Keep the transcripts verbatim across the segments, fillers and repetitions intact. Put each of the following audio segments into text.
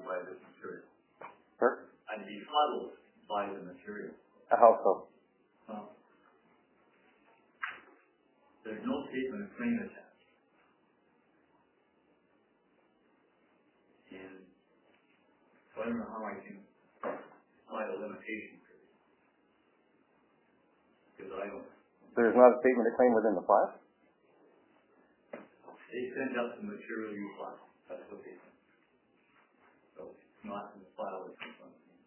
fuddled by this material. Sir? I'd be fuddled by the material. How so? Well, there's no statement of claim attached. And so I don't know how I can apply a limitation period. Because I don't. There's not a statement of claim within the file? They send up the material you file. That's what they send. So it's not in the file that's in front of me.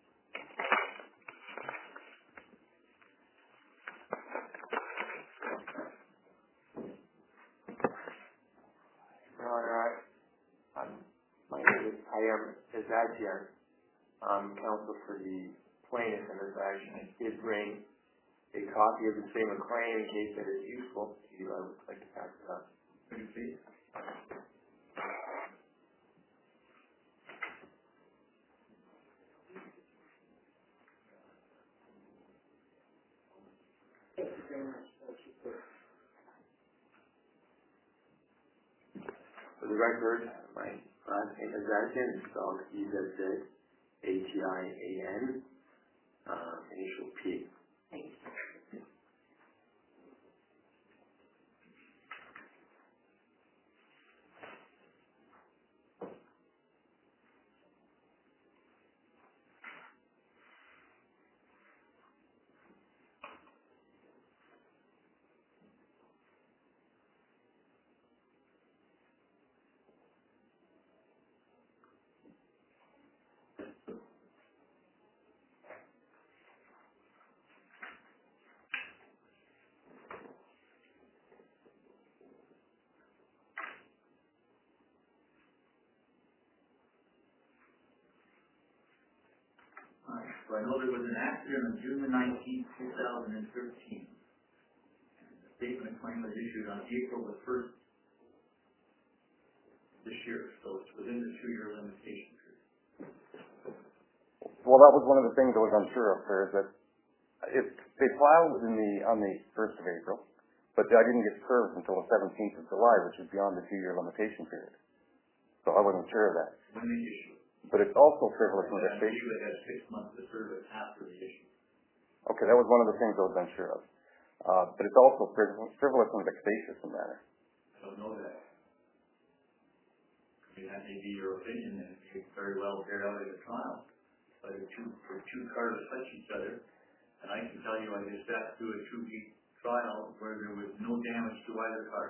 Um, my name is Hayam Azajian. I'm counsel for the plaintiff in this action. I did bring a copy of the statement of claim in case that is useful to you. I would like to pass it on. Could you please? For the record, my last name is Azajian. It's spelled E Z Z A T I A N, uh, initial P. Thank you. So I know there was an accident on June the nineteenth, two thousand thirteen. And the statement of claim was issued on April the first this year, so it's within the two-year limitation period. Well, that was one of the things I was unsure of, sir, is that if they filed in the, on the first of April, but I didn't get served until the seventeenth of July, which is beyond the two-year limitation period. So I wasn't sure of that. When they issue. But it's also frivolous and I vexatious. believe it has six months to serve it after the issue. Okay, that was one of the things I was unsure of. Uh, but it's also frivolous, frivolous and vexatious in manner. I don't know that. I mean, that may be your opinion, and it may very well bear out in a trial. But if two, if two cars touch each other, and I can tell you I just sat through a two-week trial where there was no damage to either car.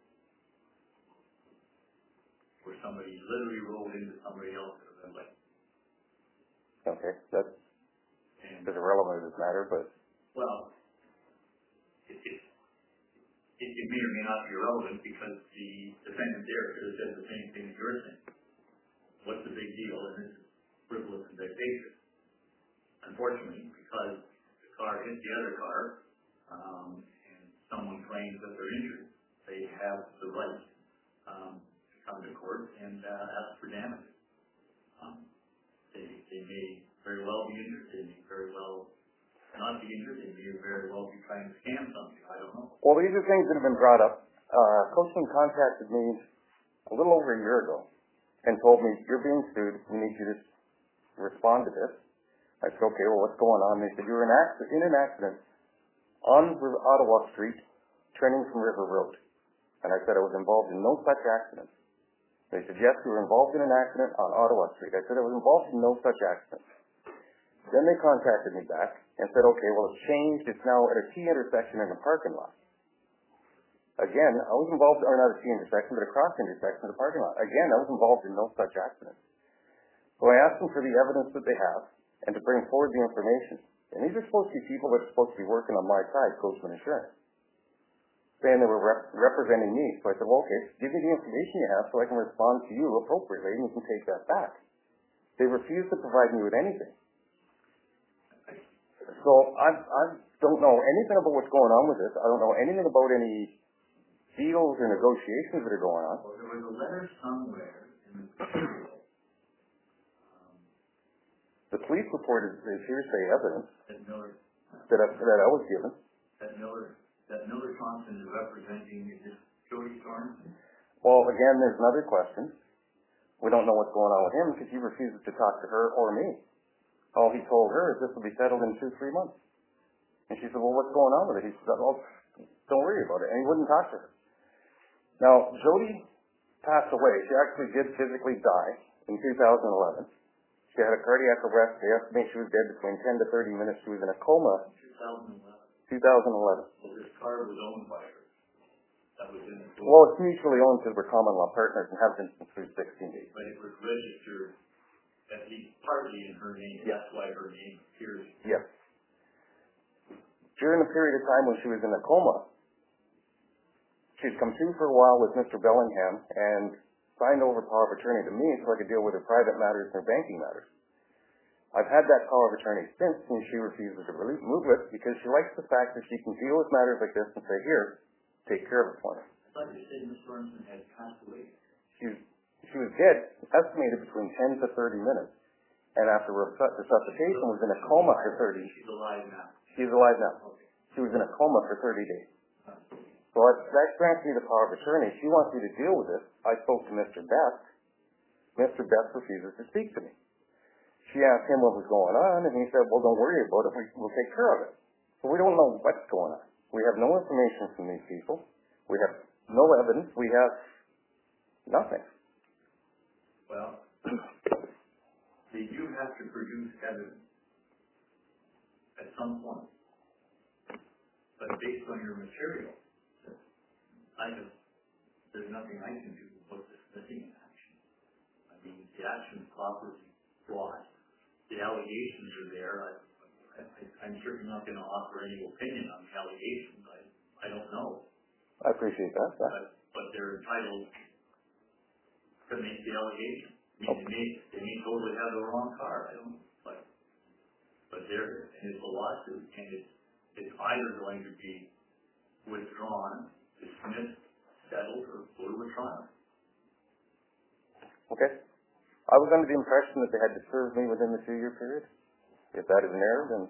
Where somebody literally rolled into somebody else at a red light. Okay, that's And, is irrelevant in this matter, but... well, it, it, it, it may or may not be relevant because the defendant there could have said the same thing that you're saying. What's the big deal? And this is frivolous and vexatious. Unfortunately, because the car hit the other car, um, and someone claims that they're injured, they have the right um, to come to court and uh, ask for damages. Um, they, they may very well be injured. They may very well not be injured. They may very well be trying to scam somebody. I don't know. Well, these are things that have been brought up. Uh, Coachman contacted me a little over a year ago and told me, you're being sued. We need you to respond to this. I said, okay, well, what's going on? They said, you were in, accident, in an accident on Ottawa Street, turning from River Road. And I said, I was involved in no such accident. They said, yes, you were involved in an accident on Ottawa Street. I said, I was involved in no such accident. Then they contacted me back and said, okay, well, it's changed. It's now at a T intersection in a parking lot. Again, I was involved, or not a T intersection, but a cross intersection in the parking lot. Again, I was involved in no such accident. So I asked them for the evidence that they have and to bring forward the information. And these are supposed to be people that are supposed to be working on my side, Coachman Insurance, saying they were rep- representing me. So I said, well, okay, give me the information you have so I can respond to you appropriately and you can take that back. They refused to provide me with anything. So I, I don't know anything about what's going on with this. I don't know anything about any deals or negotiations that are going on. Well, there was a letter somewhere in the material. Um, the police report is, is hearsay evidence that Miller that I, that I was given. That Miller that Miller Thompson is representing is Jody Storm. Well, again, there's another question. We don't know what's going on with him because he refuses to talk to her or me. All he told her is this will be settled in two, three months. And she said, well, what's going on with it? He said, well, don't worry about it. And he wouldn't talk to her. Now, Jody passed away. She actually did physically die in two thousand eleven. She had a cardiac arrest. They estimate she was dead between ten to thirty minutes. She was in a coma. two thousand eleven. two thousand eleven. So this car was owned by her. That was in the Well, it's mutually owned because we're common law partners and have been since we were sixteen days. But it was registered at least partly in her name. Yes. That's why her name appears. Yes. During the period of time when she was in a coma, she'd come to for a while with Mister Bellingham and signed over power of attorney to me so I could deal with her private matters and her banking matters. I've had that power of attorney since, and she refuses to release, move it because she likes the fact that she can deal with matters like this and say, here, take care of it for me. I thought you said Miss Sorensen had passed away. She, she was dead, estimated between ten to thirty minutes, and after resu- resuscitation was in a coma for thirty. She's alive now. She's alive now. Okay. She was in a coma for thirty days. Uh, So that that grants me the power of attorney. She wants me to deal with this. I spoke to Mister Best. Mister Best refuses to speak to me. She asked him what was going on, and he said, well, don't worry about it. We, we'll take care of it. So we don't know what's going on. We have no information from these people. We have no evidence. We have nothing. Well, they do have to produce evidence at some point. But based on your material, I have, there's nothing I can do about this missing in action. I mean, the action's properly brought. The allegations are there. I, I, I'm certainly not going to offer any opinion on the allegations. I, I don't know. I appreciate that. Yeah. But, but they're entitled to make the allegation. I mean, they may, they may totally have the wrong car. I don't know. But, but there, and it's a lawsuit, and it's, it's either going to be withdrawn, dismissed, settled, or go to a trial. Okay. I was under the impression that they had to serve me within the two-year period. If that is an error, then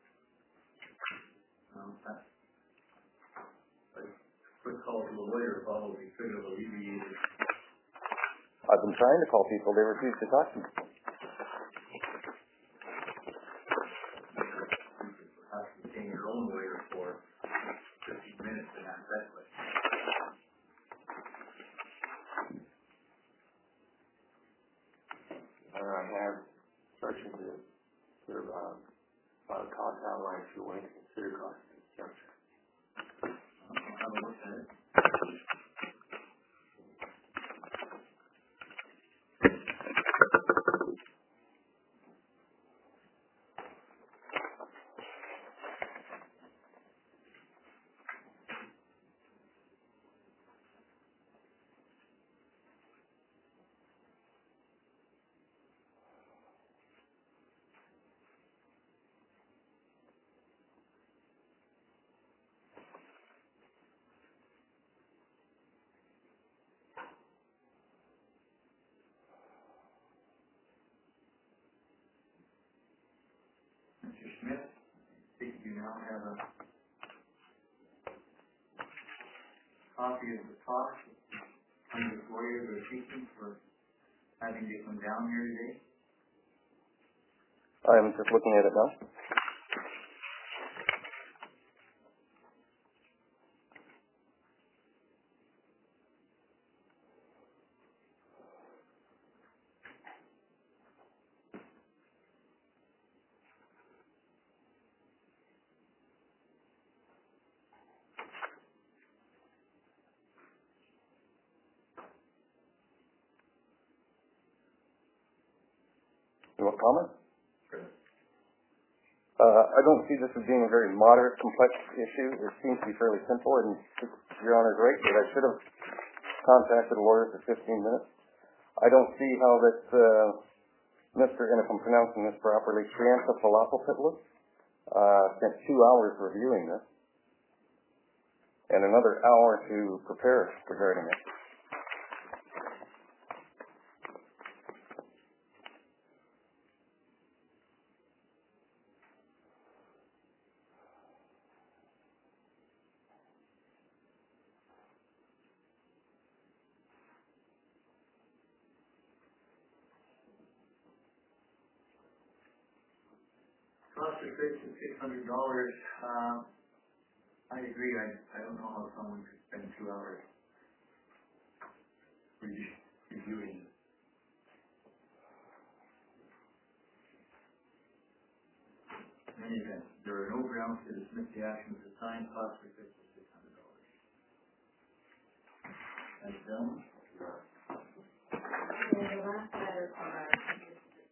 Um, that's, a quick call to the lawyer probably could have alleviated. I've been trying to call people. They refuse to talk to me. Perhaps obtain your own lawyer for fifteen minutes and ask that question. Uh, I have searching to sort of, um, file a cost outline if you're willing to consider cost in this juncture. I'll have a look at it. Mister Smith, I think you now have a copy of the cost under lawyers are seeking for having to come down here today. I'm just looking at it now. You want comment? Sure. Uh, I don't see this as being a very moderate, complex issue. It seems to be fairly simple, and Your Honor's right that I should have contacted a lawyer for fifteen minutes. I don't see how this, uh, Mister, and if I'm pronouncing this properly, Trianta Falafel uh, spent two hours reviewing this, and another hour to prepare regarding it. Cost of fix is six hundred dollars. Um, I agree. I, I don't know how someone could spend two hours re- reviewing it. In any event, there are no grounds to dismiss the action with the signed cost of fix is six hundred dollars. That's done. So the last letter from our